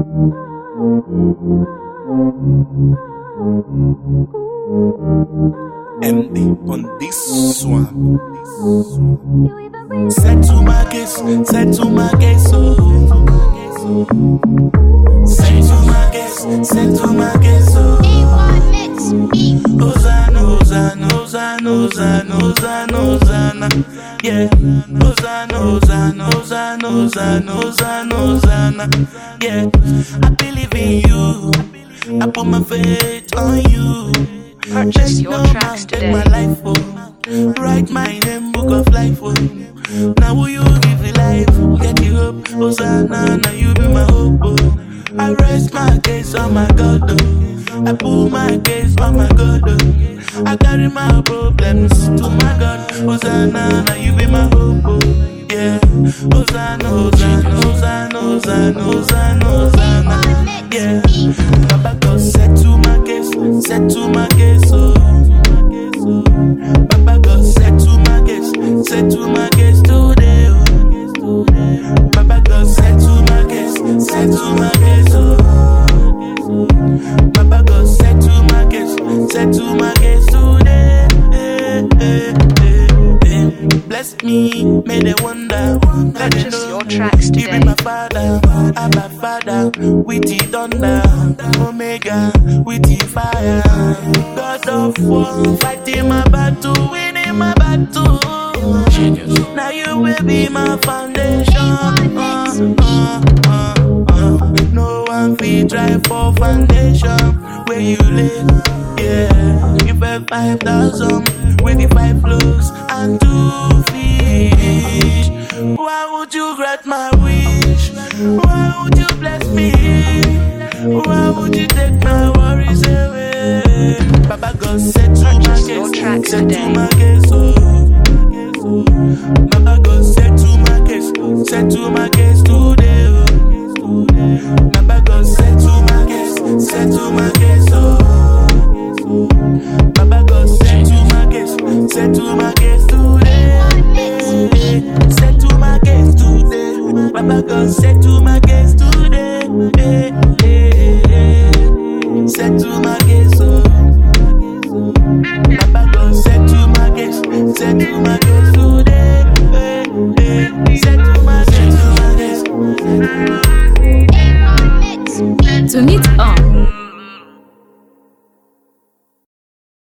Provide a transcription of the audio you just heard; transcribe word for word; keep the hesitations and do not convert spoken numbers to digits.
M D on this one. Set to my case, set to my case, oh. Set to my case, set to my case, oh. Hosanna, Hosanna, Hosanna, Hosanna, Hosanna, Hosanna, yeah. Hosanna, Hosanna, Hosanna, Hosanna, Hosanna, Hosanna, yeah. I believe in you, I put my faith on you. Purchase your tracks today. My life, oh. Write my name, book of life, oh. Now will you give me life, get you up, Hosanna, now you be my hope, oh. I rest my case on my God, oh. I put my case on my God, oh. I carry my problems to my God, Hosanna, now you be my hope, oh. Yeah, Hosanna, Hosanna, Hosanna, Hosanna, Hosanna, Hosanna, yeah. Baba God set to my case, set to my case, oh. Baba God set to my case, set to my case today, oh. Baba God set to my case, set to my case, oh. Baba God set to my case, set to my case today. Eh, eh, eh, eh. Bless me, may they wonder. Purchase your tracks You be today. my father, Abba Father, with the thunder, Omega, with the fire. God of war, fighting my battle, winning my battle. Genius. Now you will be my foundation. Uh, uh, uh, uh. No one fit drive for foundation where you live. Yeah, you fed five thousand with the five flows and two fish. Why would you grant my wish? Why would you bless me? Why would you take my worries away? Baba God set to my Purchase your case, tracks set to today. my case, oh. Baba God set to my case, set to my case today, oh. Baba God set to my case, set to my case, oh. Baba God set to my case, set to my case today. Set to my case today. Baba God set to my